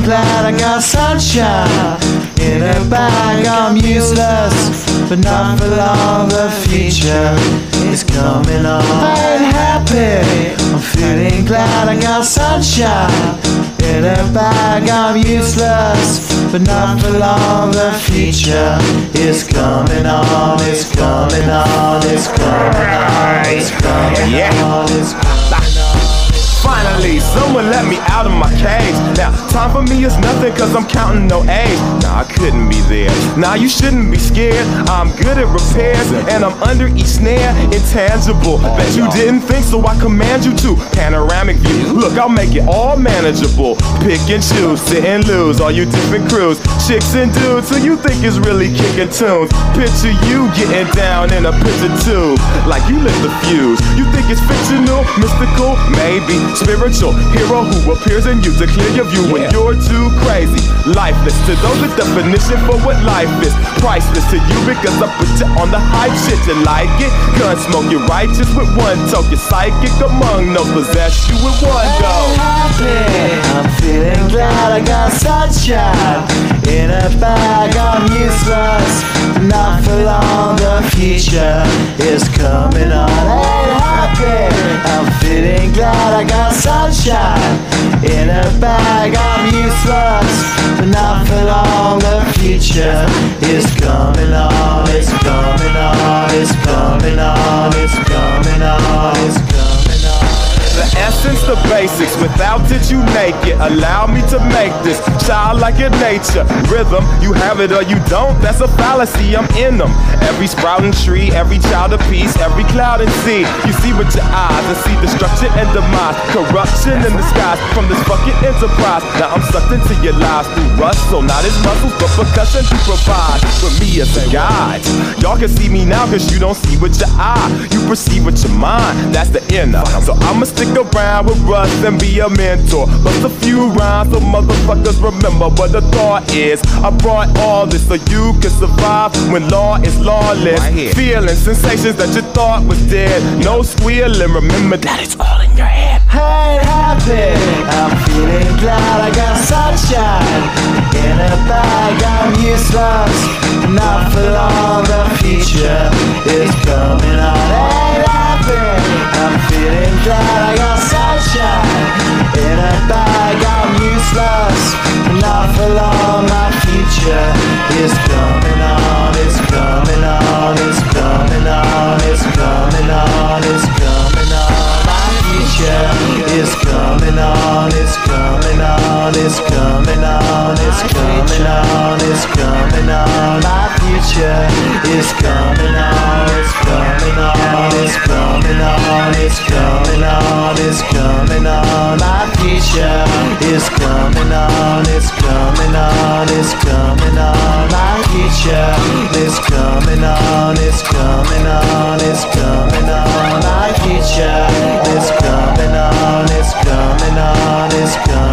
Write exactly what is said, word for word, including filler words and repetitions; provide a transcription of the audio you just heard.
glad I got sunshine in a bag. I'm useless, but not for long. The future is coming on. I ain't happy, I'm feeling glad I got sunshine in a bag. I'm useless, but not for long. The future is coming on. It's coming on. It's coming on. It's coming on. It's coming on. Finally, someone let me out of my cage. Now, time for me is nothing cause I'm counting no age. Nah, I couldn't be there. Nah, you shouldn't be scared. I'm good at repairs and I'm under each snare. Intangible, bet you didn't think, so I command you to. Panoramic view, look, I'll make it all manageable. Pick and choose, sit and lose, all you different crews. Chicks and dudes who you think is really kicking tunes. Picture you getting down in a picture tube, like you lit the fuse. You think it's fictional, mystical, maybe spiritual hero who appears in you to clear your view when you're too crazy. Lifeless to those, the definition for what life is. Priceless to you because I put you on the hype shit. You like it? Gun smoke, you're righteous with one toke. You're psychic among no possess you with one go. Happy, I'm feeling glad I got sunshine in a bag. I'm useless, not for long. The future is coming on. Ain't happy, I'm feeling glad I got sunshine in a bag. I'm useless, but not for long. The future is coming on. It's coming on. It's coming on. It's coming on. It's coming on. The essence, the basics, without it you make it. Allow me to make this childlike in nature. Rhythm, you have it or you don't, that's a fallacy, I'm in them. Every sprouting tree, every child of peace, every cloud and sea. You see with your eyes and see destruction and demise. Corruption in the skies from this fucking enterprise. Now I'm sucked into your lives through rust, so not as muscles but percussion to provide for me as a guide. Y'all can see me now cause you don't see with your eye. You perceive with your mind, that's the inner. So I'ma stick around with Russ and be a mentor. Bust a few rhymes so motherfuckers remember what the thought is. I brought all this so you can survive when law is lawless. Right, feeling sensations that you thought was dead. No squealing, remember that it's all in your head. I ain't happy, I'm feeling glad I got sunshine in a bag. I'm useless, not for long. The future is coming on. I ain't happy, I'm feeling glad I got sunshine in a bag. I'm useless, not for long. My future is coming on. It's coming on. It's coming on. It's coming on. It's coming on. My future is coming on. It's coming on. It's coming on. It's coming on. It's coming on. My future is coming on. It's coming on. It's coming on. It's coming on. It's coming on. My future is coming on. It's coming on. It's coming on. My future is coming on. It's coming on. It's coming on. My future is coming on. It's coming on. It's coming on.